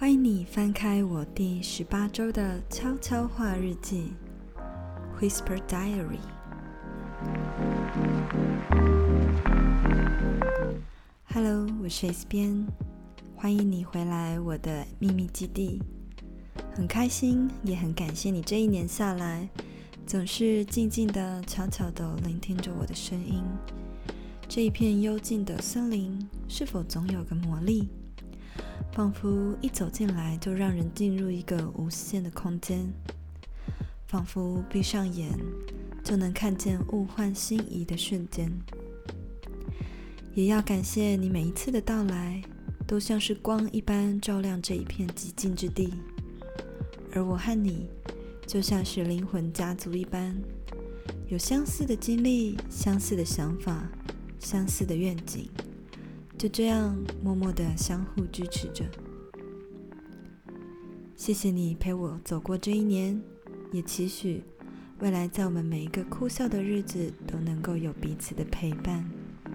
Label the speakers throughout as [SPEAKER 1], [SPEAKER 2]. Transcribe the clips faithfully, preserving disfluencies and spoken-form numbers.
[SPEAKER 1] 欢迎你翻开我第十八周的悄悄话日记 Whisper Diary。 Hello， 我是 S 边，欢迎你回来我的秘密基地。很开心，也很感谢你这一年下来总是静静的悄悄的聆听着我的声音。这一片幽静的森林是否总有个魔力，仿佛一走进来就让人进入一个无限的空间，仿佛闭上眼就能看见物换星移的瞬间。也要感谢你每一次的到来，都像是光一般照亮这一片寂静之地，而我和你就像是灵魂家族一般，有相似的经历，相似的想法，相似的愿景，就这样默默地相互支持着。谢谢你陪我走过这一年，也期许未来在我们每一个哭笑的日子都能够有彼此的陪伴。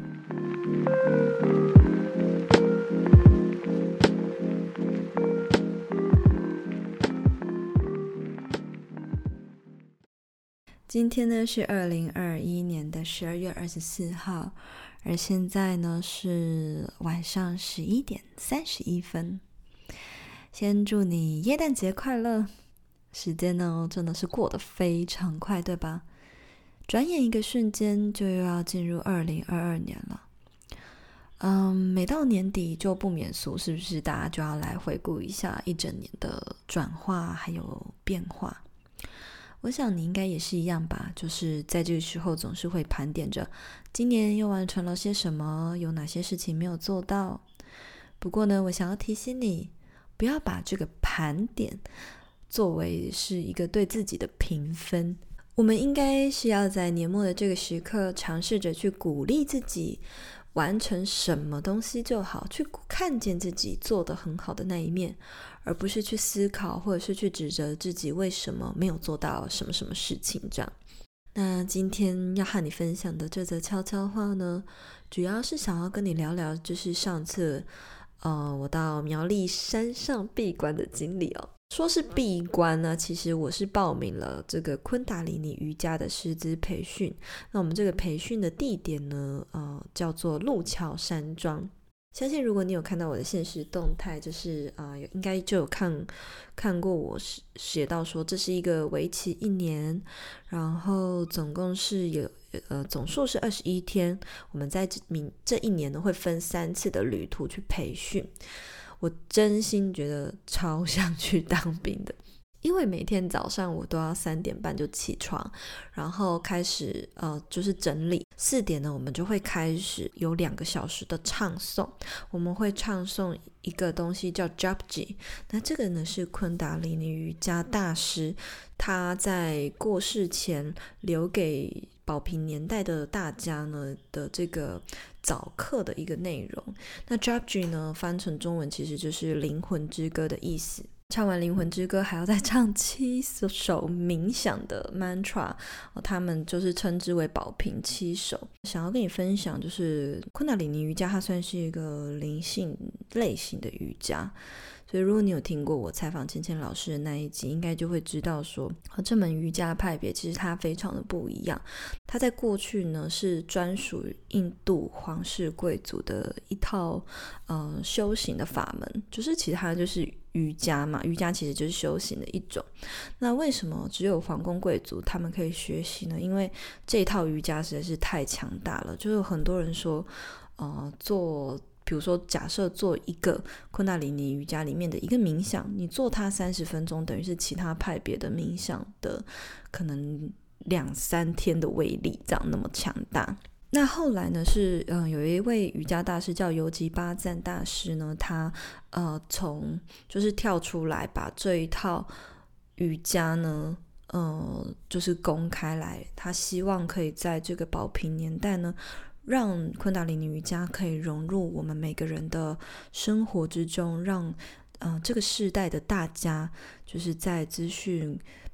[SPEAKER 1] 今天呢是二零二一年的十二月二十四号，而现在呢是晚上十一点三十一分。先祝你耶诞节快乐！时间呢真的是过得非常快，对吧？转眼一个瞬间就又要进入二零二二年了。嗯，每到年底就不免俗，是不是大家就要来回顾一下一整年的转化还有变化？我想你应该也是一样吧，就是在这个时候总是会盘点着今年又完成了些什么，有哪些事情没有做到。不过呢，我想要提醒你，不要把这个盘点作为是一个对自己的评分。我们应该是要在年末的这个时刻尝试着去鼓励自己完成什么东西就好，去看见自己做得很好的那一面，而不是去思考或者是去指责自己为什么没有做到什么什么事情这样。那今天要和你分享的这则悄悄话呢，主要是想要跟你聊聊就是上次呃，我到苗栗山上闭关的经历哦。说是闭关呢，其实我是报名了这个昆达里尼瑜伽的师资培训。那我们这个培训的地点呢，呃，叫做路桥山庄。相信如果你有看到我的现实动态，就是啊、呃，应该就有看看过我写到说，这是一个为期一年，然后总共是有呃总数是二十一天。我们在这这一年呢，会分三次的旅途去培训。我真心觉得超想去当兵的，因为每天早上我都要三点半就起床，然后开始呃就是整理。四点呢，我们就会开始有两个小时的唱诵，我们会唱诵一个东西叫 Japji。那这个呢是昆达里尼瑜伽大师他在过世前留给宝瓶年代的大家呢的这个早课的一个内容。那 Japji 呢翻成中文其实就是灵魂之歌的意思。唱完灵魂之歌还要再唱七首冥想的 mantra、哦、他们就是称之为宝瓶七首。想要跟你分享就是昆达里尼瑜伽它算是一个灵性类型的瑜伽，所以如果你有听过我采访芊芊老师的那一集，应该就会知道说、哦、这门瑜伽派别其实它非常的不一样。它在过去呢是专属于印度皇室贵族的一套呃修行的法门，就是其实它就是瑜伽嘛，瑜伽其实就是修行的一种。那为什么只有皇宫贵族他们可以学习呢？因为这一套瑜伽实在是太强大了，就是很多人说呃，做比如说假设做一个昆达里尼瑜伽里面的一个冥想，你做它三十分钟，等于是其他派别的冥想的可能两三天的威力，这样那么强大。那后来呢是、呃、有一位瑜伽大师叫尤吉巴赞大师呢，他呃从就是跳出来把这一套瑜伽呢呃就是公开来，他希望可以在这个宝瓶年代呢让昆达里尼瑜伽可以融入我们每个人的生活之中，让呃这个世代的大家就是在资讯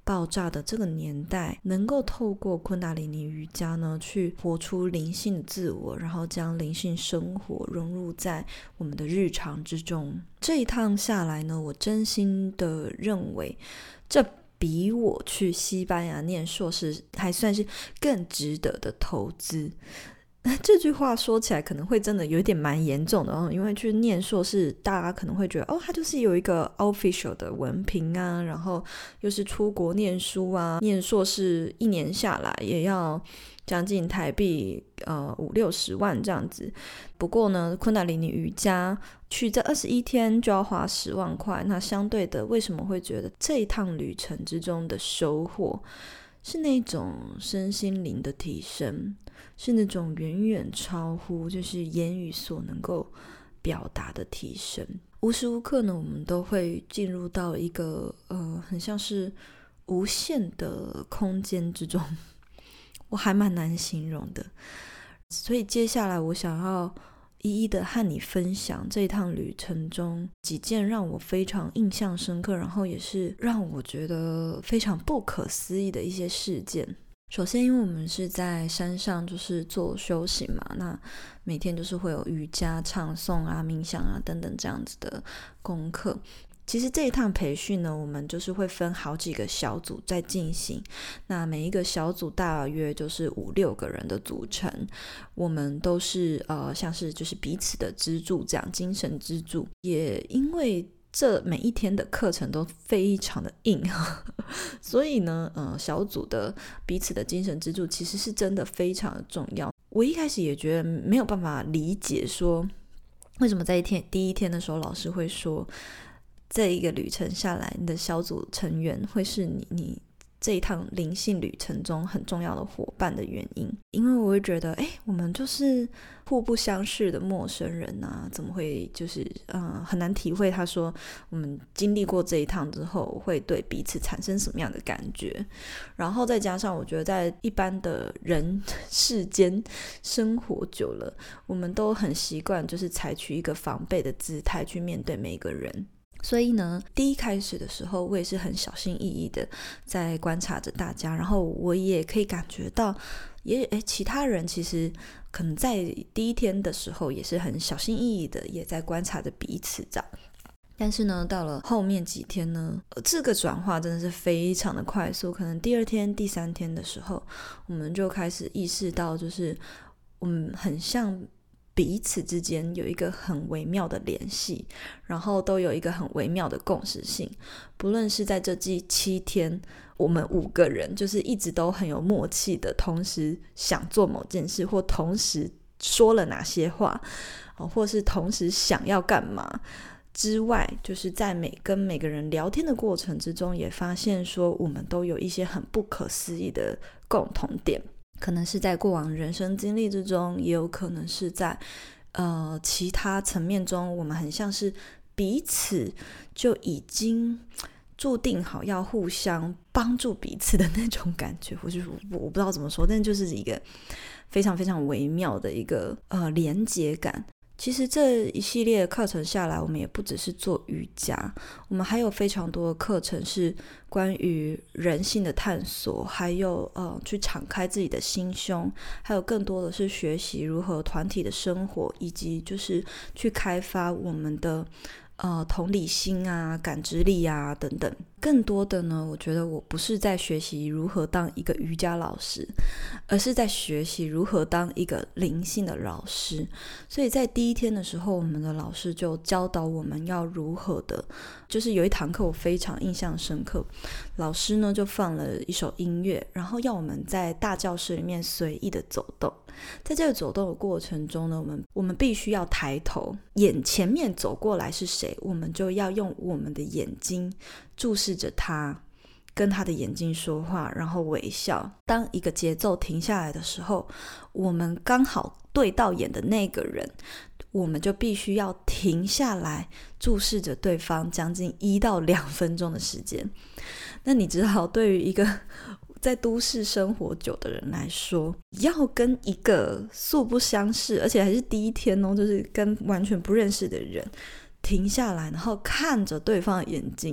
[SPEAKER 1] 爆炸的这个年代，能够透过昆达里尼瑜伽呢，去活出灵性的自我，然后将灵性生活融入在我们的日常之中。这一趟下来呢，我真心的认为这比我去西班牙念硕士还算是更值得的投资。这句话说起来可能会真的有点蛮严重的哦，因为去念硕士大家可能会觉得哦，他就是有一个 official 的文凭啊，然后又是出国念书啊，念硕士一年下来也要将近台币呃五六十万这样子。不过呢，昆达里尼瑜伽去这二十一天就要花十万块，那相对的为什么会觉得这一趟旅程之中的收获是那种身心灵的提升，是那种远远超乎就是言语所能够表达的提升。无时无刻呢，我们都会进入到一个呃，很像是无限的空间之中，我还蛮难形容的。所以接下来我想要一一的和你分享这一趟旅程中几件让我非常印象深刻，然后也是让我觉得非常不可思议的一些事件。首先因为我们是在山上就是做修行嘛，那每天就是会有瑜伽、唱诵啊、冥想啊等等这样子的功课。其实这一趟培训呢，我们就是会分好几个小组在进行，那每一个小组大约就是五六个人的组成，我们都是呃像是就是彼此的支柱这样，精神支柱。也因为这每一天的课程都非常的硬所以呢呃小组的彼此的精神支柱其实是真的非常的重要。我一开始也觉得没有办法理解说为什么在一天第一天的时候老师会说这一个旅程下来你的小组成员会是你你这一趟灵性旅程中很重要的伙伴的原因。因为我会觉得哎，我们就是互不相识的陌生人啊，怎么会就是呃很难体会他说我们经历过这一趟之后会对彼此产生什么样的感觉。然后再加上我觉得在一般的人世间生活久了，我们都很习惯就是采取一个防备的姿态去面对每个人。所以呢，第一开始的时候我也是很小心翼翼的在观察着大家，然后我也可以感觉到也诶其他人其实可能在第一天的时候也是很小心翼翼的也在观察着彼此这样。但是呢到了后面几天呢，这个转化真的是非常的快速，可能第二天第三天的时候我们就开始意识到就是我们很像彼此之间有一个很微妙的联系，然后都有一个很微妙的共识性。不论是在这七天我们五个人就是一直都很有默契的同时想做某件事，或同时说了哪些话，或是同时想要干嘛之外，就是在每跟每个人聊天的过程之中也发现说我们都有一些很不可思议的共同点，可能是在过往人生经历之中，也有可能是在呃其他层面中，我们很像是彼此就已经注定好要互相帮助彼此的那种感觉。我就是我不知道怎么说，但就是一个非常非常微妙的一个呃连结感。其实这一系列的课程下来，我们也不只是做瑜伽，我们还有非常多的课程是关于人性的探索，还有呃去敞开自己的心胸，还有更多的是学习如何团体的生活，以及就是去开发我们的呃同理心啊、感知力啊等等。更多的呢，我觉得我不是在学习如何当一个瑜伽老师，而是在学习如何当一个灵性的老师。所以在第一天的时候，我们的老师就教导我们要如何的，就是有一堂课我非常印象深刻，老师呢就放了一首音乐，然后要我们在大教室里面随意的走动。在这个走动的过程中呢，我们我们必须要抬头，眼前面走过来是谁，我们就要用我们的眼睛注视着他，跟他的眼睛说话，然后微笑。当一个节奏停下来的时候，我们刚好对到眼的那个人，我们就必须要停下来注视着对方将近一到两分钟的时间。那你知道对于一个在都市生活久的人来说，要跟一个素不相识，而且还是第一天哦，就是跟完全不认识的人停下来，然后看着对方的眼睛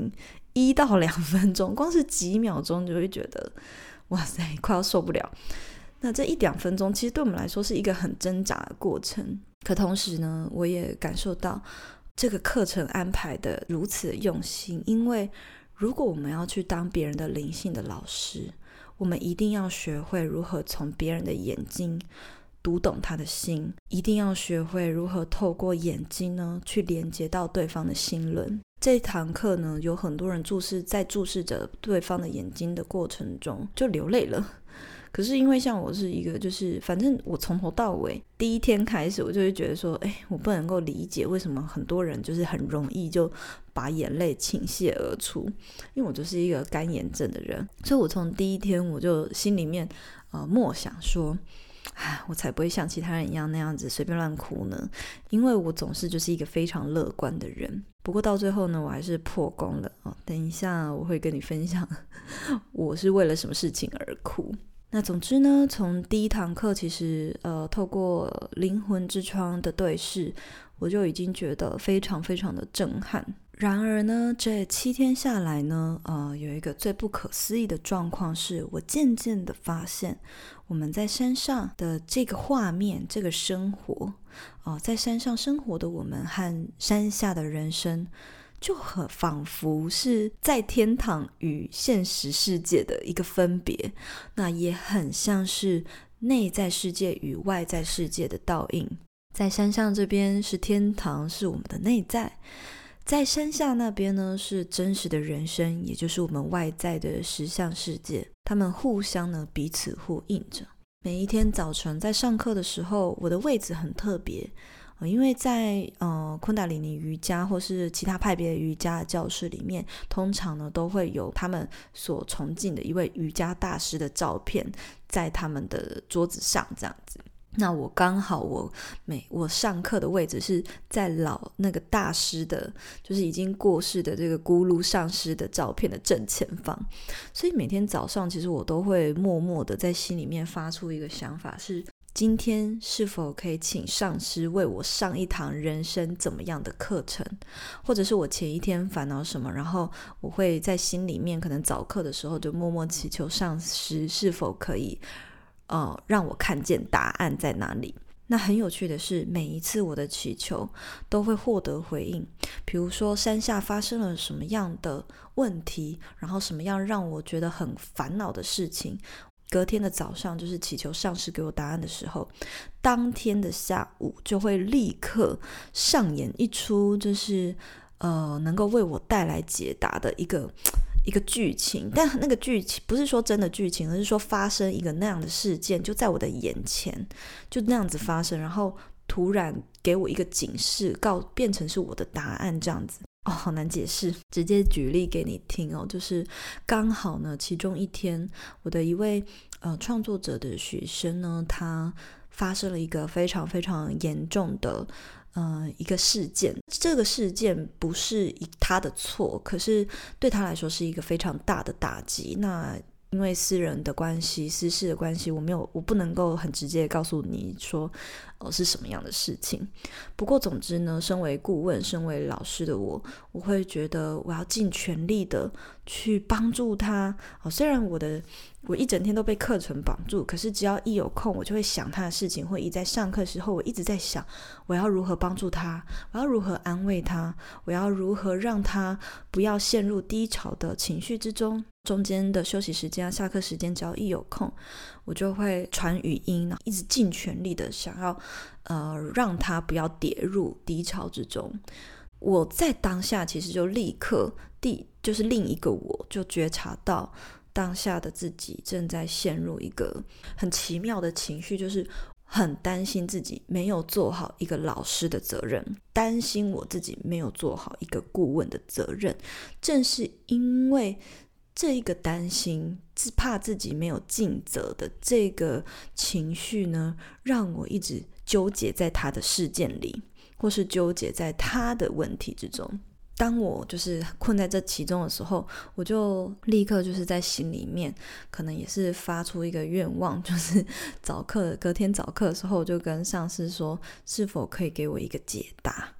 [SPEAKER 1] 一到两分钟，光是几秒钟就会觉得哇塞快要受不了。那这一两分钟其实对我们来说是一个很挣扎的过程，可同时呢我也感受到这个课程安排的如此的用心，因为如果我们要去当别人的灵性的老师，我们一定要学会如何从别人的眼睛读懂他的心，一定要学会如何透过眼睛呢去连接到对方的心轮。这堂课呢有很多人注视在注视着对方的眼睛的过程中就流泪了，可是因为像我是一个就是反正我从头到尾第一天开始我就会觉得说哎，我不能够理解为什么很多人就是很容易就把眼泪倾泻而出，因为我就是一个干眼症的人，所以我从第一天我就心里面呃默想说唉，我才不会像其他人一样那样子随便乱哭呢，因为我总是就是一个非常乐观的人。不过到最后呢我还是破功了、哦、等一下我会跟你分享我是为了什么事情而哭。那总之呢从第一堂课其实呃，透过灵魂之窗的对视我就已经觉得非常非常的震撼。然而呢这七天下来呢呃，有一个最不可思议的状况是我渐渐的发现我们在山上的这个画面这个生活、呃、在山上生活的我们和山下的人生就很仿佛是在天堂与现实世界的一个分别，那也很像是内在世界与外在世界的倒映。在山上这边是天堂，是我们的内在，在山下那边呢是真实的人生，也就是我们外在的实相世界，他们互相呢彼此呼应着。每一天早晨在上课的时候我的位置很特别，因为在呃昆达里尼瑜伽或是其他派别的瑜伽的教室里面，通常呢都会有他们所崇敬的一位瑜伽大师的照片在他们的桌子上这样子。那我刚好我每我上课的位置是在老那个大师的就是已经过世的这个咕噜上师的照片的正前方，所以每天早上其实我都会默默的在心里面发出一个想法，是今天是否可以请上师为我上一堂人生怎么样的课程，或者是我前一天烦恼什么，然后我会在心里面可能早课的时候就默默祈求上师是否可以呃，让我看见答案在哪里。那很有趣的是每一次我的祈求都会获得回应，比如说山下发生了什么样的问题，然后什么样让我觉得很烦恼的事情，隔天的早上就是祈求上师给我答案的时候，当天的下午就会立刻上演一出就是呃，能够为我带来解答的一个一个剧情，但那个剧情不是说真的剧情，而是说发生一个那样的事件就在我的眼前，就那样子发生，然后突然给我一个警示，告变成是我的答案这样子。哦，好难解释，直接举例给你听哦，就是刚好呢其中一天我的一位呃创作者的学生呢，他发生了一个非常非常严重的呃，一个事件，这个事件不是他的错，可是对他来说是一个非常大的打击。那因为私人的关系私事的关系，我没有我不能够很直接告诉你说呃是什么样的事情。不过总之呢，身为顾问身为老师的我我会觉得我要尽全力的去帮助他、哦、虽然我的我一整天都被课程绑住，可是只要一有空我就会想他的事情，或一在上课的时候我一直在想我要如何帮助他，我要如何安慰他，我要如何让他不要陷入低潮的情绪之中。中间的休息时间下课时间只要一有空我就会传语音，一直尽全力的想要呃让他不要跌入低潮之中。我在当下其实就立刻第就是另一个我就觉察到当下的自己正在陷入一个很奇妙的情绪，就是很担心自己没有做好一个老师的责任，担心我自己没有做好一个顾问的责任。正是因为这一个担心怕自己没有尽责的这个情绪呢，让我一直纠结在他的事件里，或是纠结在他的问题之中。当我就是困在这其中的时候，我就立刻就是在心里面可能也是发出一个愿望，就是早课隔天早课的时候我就跟上师说是否可以给我一个解答。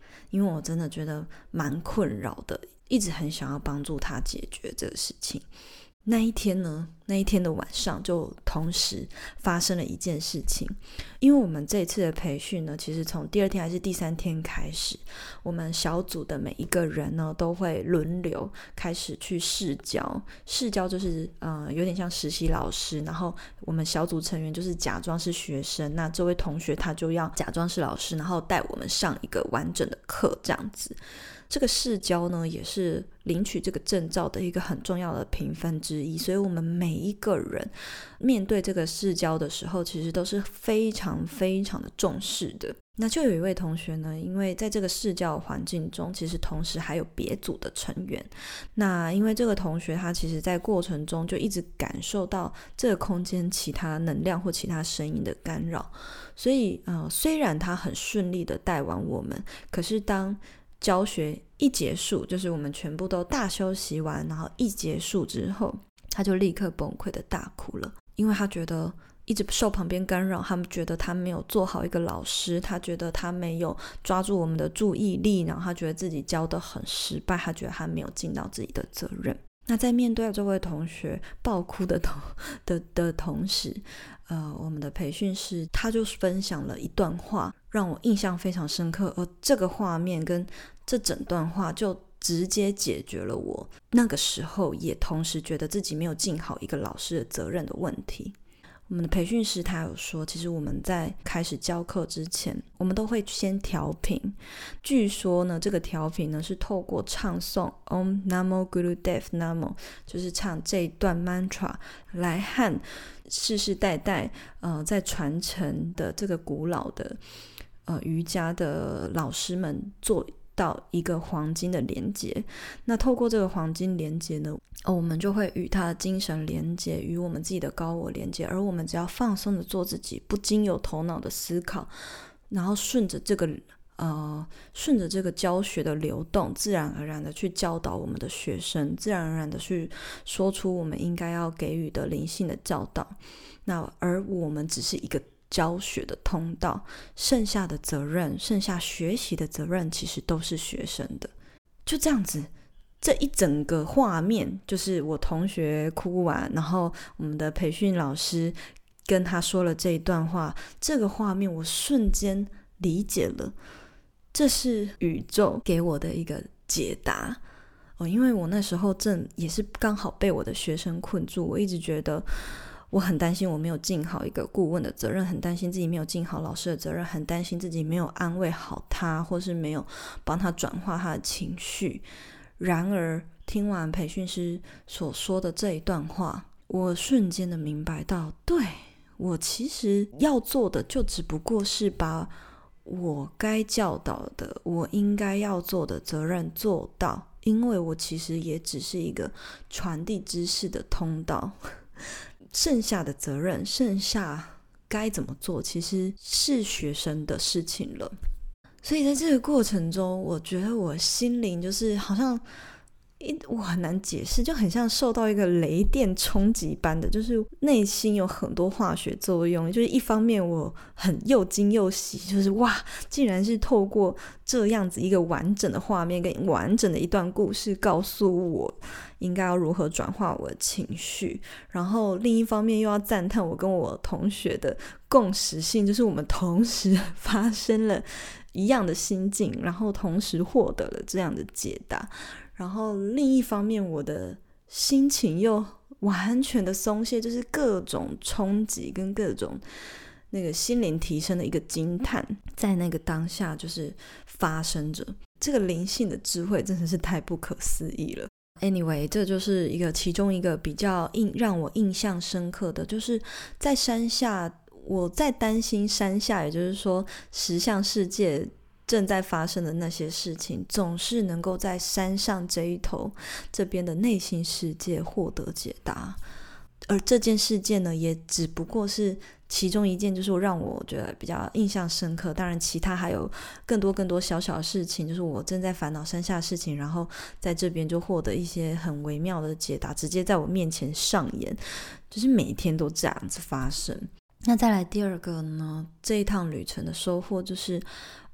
[SPEAKER 1] 因为我真的觉得蛮困扰的，一直很想要帮助他解决这个事情。那一天呢，那一天的晚上就同时发生了一件事情。因为我们这一次的培训呢，其实从第二天还是第三天开始，我们小组的每一个人呢都会轮流开始去试教。试教就是呃有点像实习老师，然后我们小组成员就是假装是学生，那这位同学他就要假装是老师，然后带我们上一个完整的课这样子。这个试教呢也是领取这个证照的一个很重要的评分之一，所以我们每一个人面对这个试教的时候其实都是非常非常的重视的。那就有一位同学呢，因为在这个试教环境中其实同时还有别组的成员，那因为这个同学他其实在过程中就一直感受到这个空间其他能量或其他声音的干扰，所以呃，虽然他很顺利的带完我们，可是当教学一结束，就是我们全部都大休息完，然后一结束之后，他就立刻崩溃的大哭了。因为他觉得一直受旁边干扰，他们觉得他没有做好一个老师，他觉得他没有抓住我们的注意力，然后他觉得自己教得很失败，他觉得他没有尽到自己的责任。那在面对这位同学爆哭的同的的同时，呃，我们的培训师他就分享了一段话，让我印象非常深刻，而这个画面跟这整段话就直接解决了我那个时候也同时觉得自己没有尽好一个老师的责任的问题。我们的培训师他有说，其实我们在开始教课之前，我们都会先调频。据说呢，这个调频呢是透过唱诵 Om Namo Gurudev Namo， 就是唱这一段 mantra 来和世世代代呃在传承的这个古老的呃瑜伽的老师们做到一个黄金的连结。那透过这个黄金连结呢，哦，我们就会与他的精神连结，与我们自己的高我连结，而我们只要放松的做自己，不经由头脑的思考，然后顺着这个呃，顺着这个教学的流动，自然而然的去教导我们的学生，自然而然的去说出我们应该要给予的灵性的教导。那而我们只是一个教学的通道，剩下的责任，剩下学习的责任其实都是学生的。就这样子，这一整个画面就是我同学哭完，然后我们的培训老师跟他说了这一段话，这个画面我瞬间理解了，这是宇宙给我的一个解答。哦，因为我那时候正也是刚好被我的学生困住，我一直觉得我很担心我没有尽好一个顾问的责任，很担心自己没有尽好老师的责任，很担心自己没有安慰好他，或是没有帮他转化他的情绪。然而听完培训师所说的这一段话，我瞬间的明白到，对，我其实要做的就只不过是把我该教导的，我应该要做的责任做到，因为我其实也只是一个传递知识的通道，剩下的责任，剩下该怎么做，其实是学生的事情了。所以在这个过程中，我觉得我心灵就是好像我很难解释，就很像受到一个雷电冲击般的，就是内心有很多化学作用。就是一方面我很又惊又喜，就是哇，竟然是透过这样子一个完整的画面跟完整的一段故事告诉我应该要如何转化我的情绪。然后另一方面又要赞叹我跟我同学的共识性，就是我们同时发生了一样的心境，然后同时获得了这样的解答。然后另一方面我的心情又完全的松懈，就是各种冲击跟各种那个心灵提升的一个惊叹，在那个当下就是发生着。这个灵性的智慧真的是太不可思议了。Anyway， 这就是一个其中一个比较印让我印象深刻的，就是在山下，我在担心山下，也就是说实相世界正在发生的那些事情，总是能够在山上这一头这边的内心世界获得解答。而这件事件呢，也只不过是其中一件，就是让我觉得比较印象深刻。当然其他还有更多更多小小的事情，就是我正在烦恼山下的事情，然后在这边就获得一些很微妙的解答，直接在我面前上演，就是每一天都这样子发生。那再来第二个呢，这一趟旅程的收获就是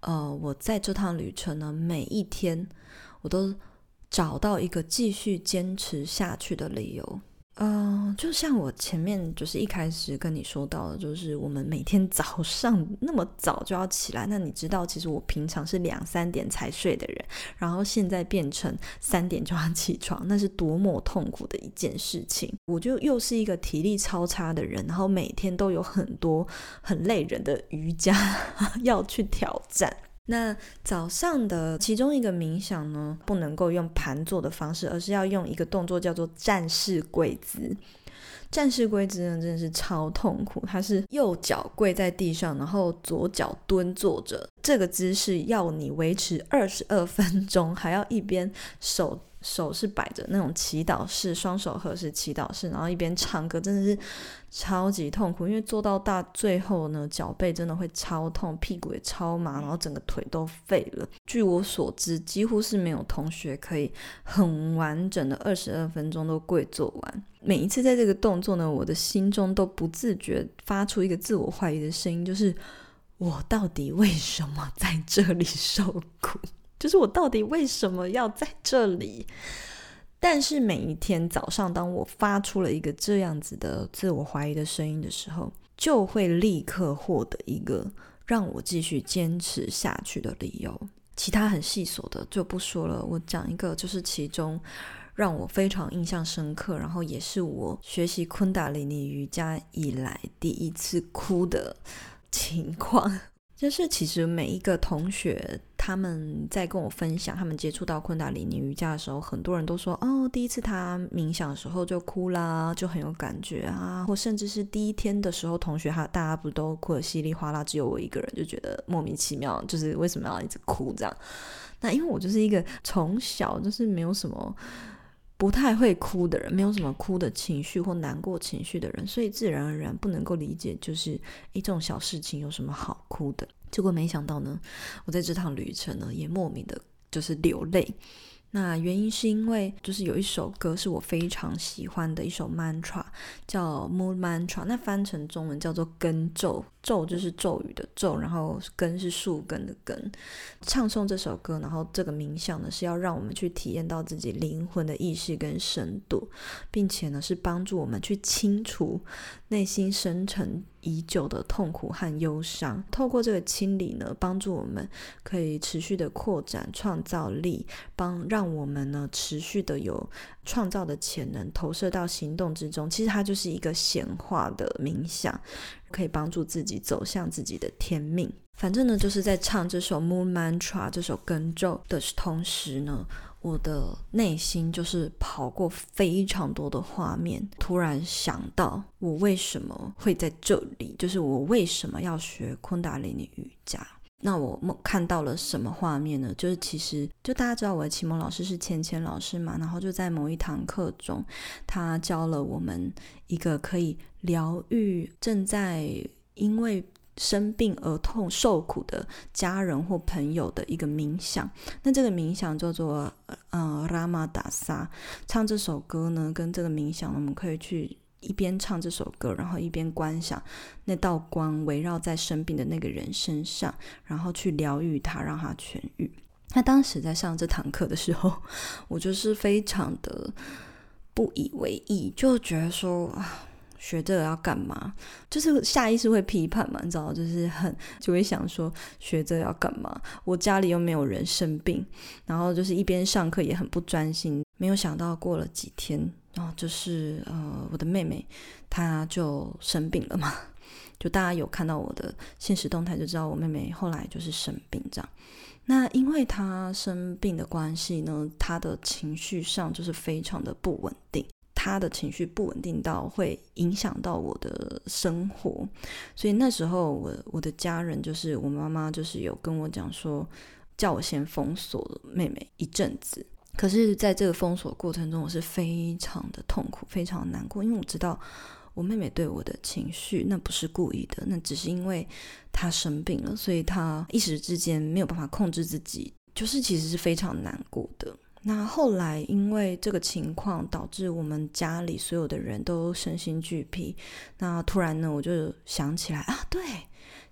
[SPEAKER 1] 呃，我在这趟旅程呢，每一天我都找到一个继续坚持下去的理由。嗯、呃，就像我前面就是一开始跟你说到的，就是我们每天早上那么早就要起来，那你知道其实我平常是两三点才睡的人，然后现在变成三点就要起床，那是多么痛苦的一件事情。我就又是一个体力超差的人，然后每天都有很多很累人的瑜伽要去挑战。那早上的其中一个冥想呢，不能够用盘坐的方式，而是要用一个动作叫做战士跪姿。战士跪姿呢真的是超痛苦，它是右脚跪在地上，然后左脚蹲坐着，这个姿势要你维持二十二分钟，还要一边手手是摆着那种祈祷式，双手合十祈祷式，然后一边唱歌，真的是超级痛苦。因为做到大最后呢，脚背真的会超痛，屁股也超麻，然后整个腿都废了。据我所知，几乎是没有同学可以很完整的二十二分钟都跪坐完。每一次在这个动作呢，我的心中都不自觉发出一个自我怀疑的声音，就是我到底为什么在这里受苦？就是我到底为什么要在这里？但是每一天早上当我发出了一个这样子的自我怀疑的声音的时候，就会立刻获得一个让我继续坚持下去的理由。其他很细琐的就不说了，我讲一个就是其中让我非常印象深刻，然后也是我学习昆达里尼瑜伽以来第一次哭的情况。就是其实每一个同学他们在跟我分享他们接触到昆达里尼瑜伽的时候，很多人都说哦，第一次他冥想的时候就哭啦，就很有感觉啊，或甚至是第一天的时候同学他大家不都哭得稀里哗啦，只有我一个人就觉得莫名其妙，就是为什么要一直哭这样。那因为我就是一个从小就是没有什么不太会哭的人，没有什么哭的情绪或难过情绪的人，所以自然而然不能够理解就是诶这种小事情有什么好哭的。结果没想到呢，我在这趟旅程呢也莫名的就是流泪。那原因是因为就是有一首歌是我非常喜欢的一首 mantra 叫 Moon Mantra， 那翻成中文叫做根咒，咒就是咒语的咒，然后根是树根的根。唱诵这首歌，然后这个冥想呢是要让我们去体验到自己灵魂的意识跟深度，并且呢是帮助我们去清除内心深沉已久的痛苦和忧伤。透过这个清理呢，帮助我们可以持续的扩展创造力，帮让我们呢持续的有创造的潜能投射到行动之中。其实它就是一个显化的冥想，可以帮助自己走向自己的天命。反正呢就是在唱这首 Moon Mantra 这首根咒的同时呢，我的内心就是跑过非常多的画面，突然想到我为什么会在这里，就是我为什么要学昆达里尼瑜伽。那我看到了什么画面呢？就是其实就大家知道我的启蒙老师是芊芊老师嘛，然后就在某一堂课中，他教了我们一个可以疗愈正在因为生病而痛受苦的家人或朋友的一个冥想。那这个冥想叫做呃 Ramadasa。 唱这首歌呢跟这个冥想我们可以去一边唱这首歌，然后一边观想那道光围绕在生病的那个人身上，然后去疗愈他，让他痊愈。那当时在上这堂课的时候，我就是非常的不以为意，就觉得说啊学这个要干嘛，就是下意识会批判嘛，你知道，就是很就会想说学这个要干嘛，我家里又没有人生病，然后就是一边上课也很不专心。没有想到过了几天，然后就是呃我的妹妹她就生病了嘛，就大家有看到我的现实动态就知道我妹妹后来就是生病这样。那因为她生病的关系呢，她的情绪上就是非常的不稳定，他的情绪不稳定到会影响到我的生活，所以那时候我我的家人就是我妈妈就是有跟我讲说叫我先封锁妹妹一阵子。可是在这个封锁过程中我是非常的痛苦，非常的难过，因为我知道我妹妹对我的情绪那不是故意的，那只是因为她生病了，所以她一时之间没有办法控制自己，就是其实是非常难过的。那后来因为这个情况导致我们家里所有的人都身心俱疲，那突然呢我就想起来啊，对，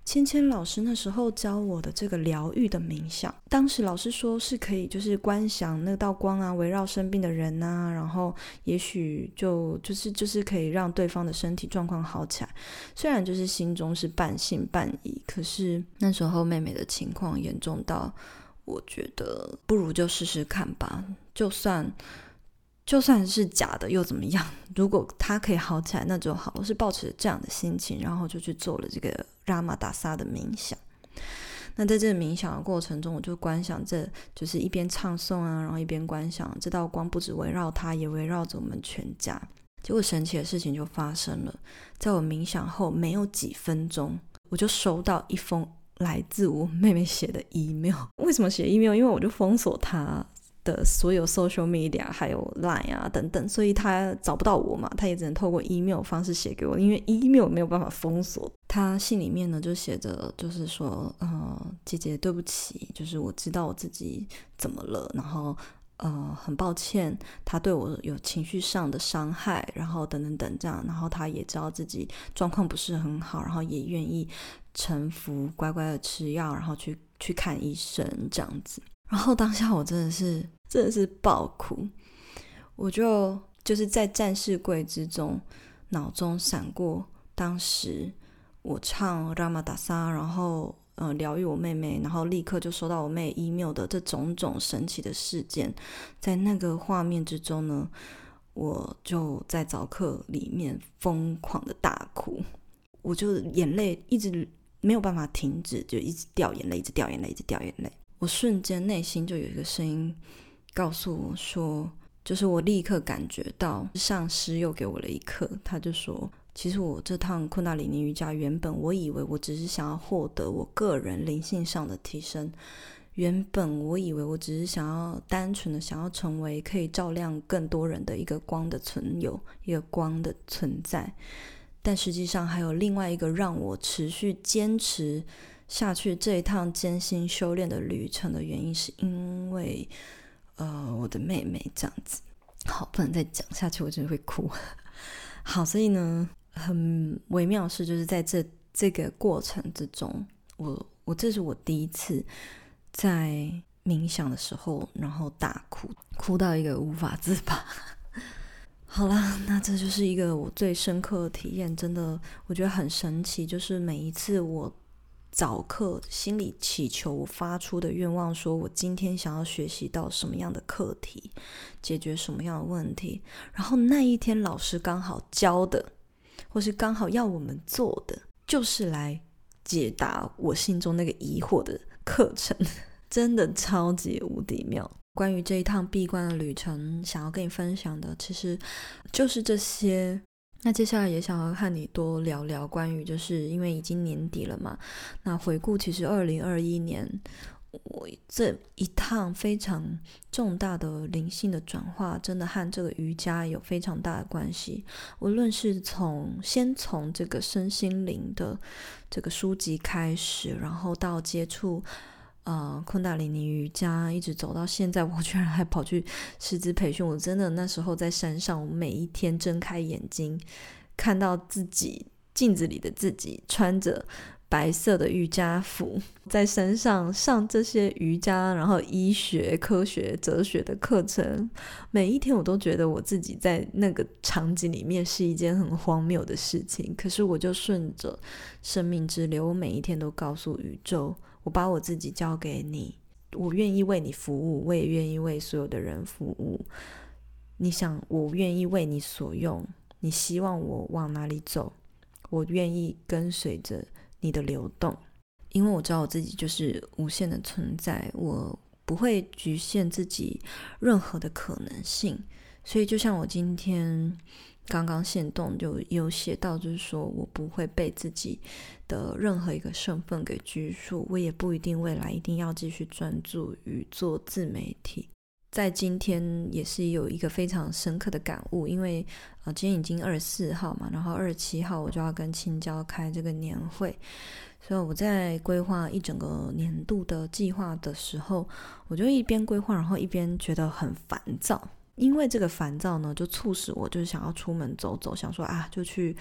[SPEAKER 1] 芊芊老师那时候教我的这个疗愈的冥想，当时老师说是可以就是观想那道光啊围绕生病的人啊，然后也许就就是就是可以让对方的身体状况好起来。虽然就是心中是半信半疑，可是那时候妹妹的情况严重到我觉得不如就试试看吧，就算就算是假的又怎么样，如果他可以好起来那就好。我是抱持这样的心情，然后就去做了这个拉玛达萨的冥想。那在这个冥想的过程中，我就观想这就是一边唱诵啊，然后一边观想这道光不止围绕他，也围绕着我们全家。结果神奇的事情就发生了，在我冥想后没有几分钟，我就收到一封来自我妹妹写的 email。 为什么写 email？ 因为我就封锁她的所有 social media 还有 line 啊等等，所以他找不到我嘛，他也只能透过 email 方式写给我，因为 email 没有办法封锁。他信里面呢就写着就是说呃，姐姐对不起，就是我知道我自己怎么了，然后呃，很抱歉他对我有情绪上的伤害，然后等等等这样，然后他也知道自己状况不是很好，然后也愿意臣服乖乖的吃药，然后去去看医生这样子。然后当下我真的是真的是爆哭，我就就是在战士柜之中脑中闪过当时我唱拉玛达萨，然后呃疗愈我妹妹，然后立刻就收到我妹 email 的这种种神奇的事件。在那个画面之中呢，我就在早课里面疯狂的大哭，我就眼泪一直没有办法停止，就一直掉眼泪一直掉眼泪一直掉眼泪。我瞬间内心就有一个声音告诉我说，就是我立刻感觉到上师又给我了一课。他就说，其实我这趟昆达里尼瑜伽原本我以为我只是想要获得我个人灵性上的提升，原本我以为我只是想要单纯的想要成为可以照亮更多人的一个光的存有，一个光的存在，但实际上还有另外一个让我持续坚持下去这一趟艰辛修炼的旅程的原因，是因为呃我的妹妹这样子。好，不能再讲下去，我真的会哭。好，所以呢很微妙的是就是在这这个过程之中，我我这是我第一次在冥想的时候然后大哭，哭到一个无法自拔。好啦，那这就是一个我最深刻的体验，真的我觉得很神奇，就是每一次我早课心里祈求我发出的愿望，说我今天想要学习到什么样的课题，解决什么样的问题，然后那一天老师刚好教的或是刚好要我们做的就是来解答我心中那个疑惑的课程，真的超级无敌妙。关于这一趟闭关的旅程想要跟你分享的其实就是这些。那接下来也想要和你多聊聊关于就是因为已经年底了嘛，那回顾其实二零二一年我这一趟非常重大的灵性的转化真的和这个瑜伽有非常大的关系。无论是从先从这个身心灵的这个书籍开始，然后到接触呃，昆达里尼瑜伽，一直走到现在，我居然还跑去师资培训。我真的那时候在山上，我每一天睁开眼睛看到自己镜子里的自己穿着白色的瑜伽服，在山上上这些瑜伽然后医学科学哲学的课程，每一天我都觉得我自己在那个场景里面是一件很荒谬的事情。可是我就顺着生命之流，我每一天都告诉宇宙，我把我自己交给你，我愿意为你服务，我也愿意为所有的人服务。你想我愿意为你所用，你希望我往哪里走，我愿意跟随着你的流动。因为我知道我自己就是无限的存在，我不会局限自己任何的可能性。所以就像我今天刚刚限动就有写到，就是说我不会被自己的任何一个身份给拘束，我也不一定未来一定要继续专注于做自媒体。在今天也是有一个非常深刻的感悟，因为呃今天已经二十四号嘛，然后二十七号我就要跟青椒开这个年会，所以我在规划一整个年度的计划的时候，我就一边规划然后一边觉得很烦躁。因为这个烦躁呢，就促使我就是想要出门走走，想说啊，就去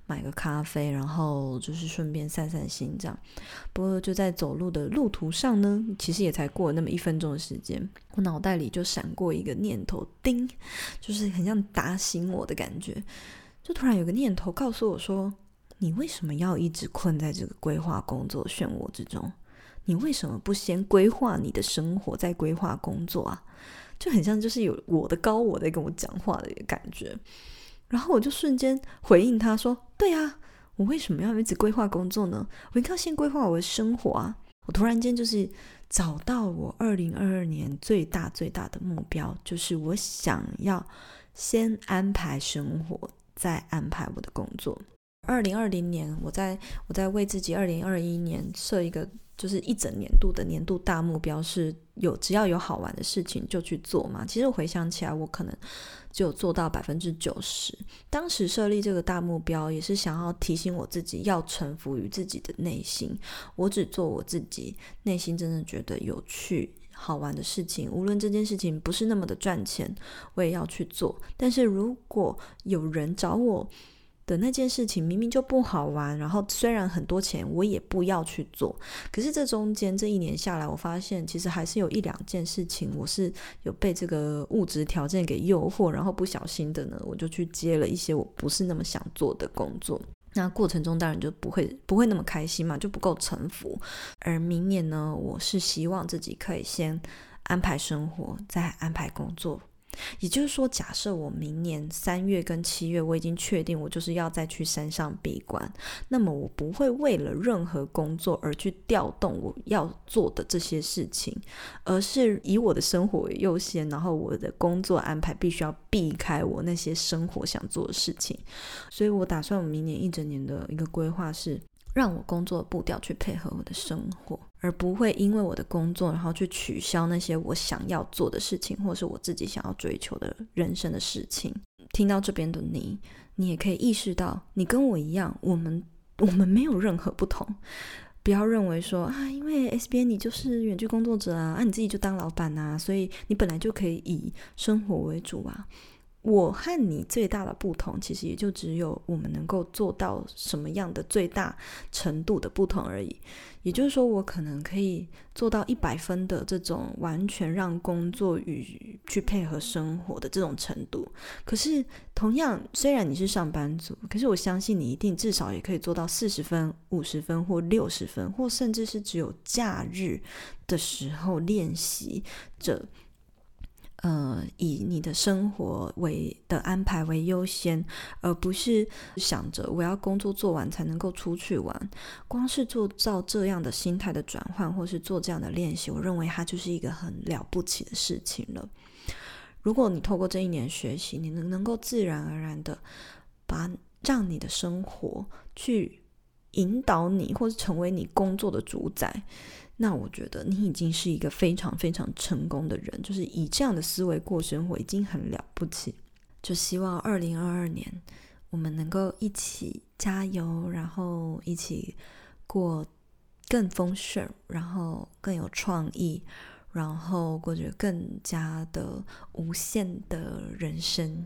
[SPEAKER 1] 买个咖啡，然后就是顺便散散心这样。不过就在走路的路途上呢，其实也才过了那么一分钟的时间，我脑袋里就闪过一个念头，叮，就是很像打醒我的感觉。就突然有个念头告诉我说，你为什么要一直困在这个规划工作漩涡之中？你为什么不先规划你的生活再规划工作啊？就很像就是有我的高我在跟我讲话的一个感觉。然后我就瞬间回应他说，对啊，我为什么要一直规划工作呢？我应该先规划我的生活啊。我突然间就是找到我二零二二年最大最大的目标，就是我想要先安排生活再安排我的工作。二零二零年我在我在为自己二零二一年设一个就是一整年度的年度大目标，是有只要有好玩的事情就去做嘛。其实我回想起来，我可能只有做到百分之九十。当时设立这个大目标，也是想要提醒我自己要臣服于自己的内心，我只做我自己内心真的觉得有趣好玩的事情，无论这件事情不是那么的赚钱，我也要去做。但是如果有人找我的那件事情明明就不好玩，然后虽然很多钱我也不要去做，可是这中间这一年下来，我发现其实还是有一两件事情我是有被这个物质条件给诱惑，然后不小心的呢，我就去接了一些我不是那么想做的工作。那过程中当然就不会不会那么开心嘛，就不够臣服。而明年呢，我是希望自己可以先安排生活再安排工作。也就是说，假设我明年三月跟七月我已经确定我就是要再去山上闭关，那么我不会为了任何工作而去调动我要做的这些事情，而是以我的生活为优先，然后我的工作安排必须要避开我那些生活想做的事情。所以我打算我明年一整年的一个规划是让我工作的步调去配合我的生活，而不会因为我的工作然后去取消那些我想要做的事情，或是我自己想要追求的人生的事情。听到这边的你，你也可以意识到你跟我一样，我们我们没有任何不同。不要认为说啊，因为 S B N 你就是远距工作者啊，啊你自己就当老板啊，所以你本来就可以以生活为主啊。我和你最大的不同，其实也就只有我们能够做到什么样的最大程度的不同而已。也就是说，我可能可以做到一百分的这种完全让工作与去配合生活的这种程度。可是同样，虽然你是上班族，可是我相信你一定至少也可以做到四十分、五十分或六十分，或甚至是只有假日的时候练习着呃，以你的生活为的安排为优先，而不是想着我要工作做完才能够出去玩。光是做到这样的心态的转换，或是做这样的练习，我认为它就是一个很了不起的事情了。如果你透过这一年学习，你能能够自然而然的把让你的生活去引导你，或是成为你工作的主宰，那我觉得你已经是一个非常非常成功的人，就是以这样的思维过生活已经很了不起。就希望二零二二年我们能够一起加油，然后一起过更丰盛，然后更有创意，然后过着更加的无限的人生。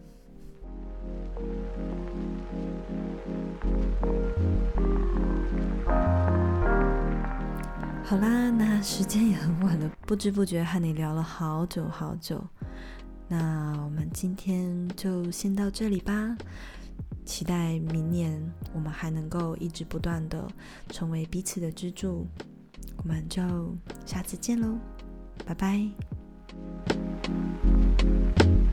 [SPEAKER 1] 好啦，那时间也很晚了，不知不觉和你聊了好久好久。那我们今天就先到这里吧，期待明年我们还能够一直不断的成为彼此的支柱。我们就下次见咯，拜拜。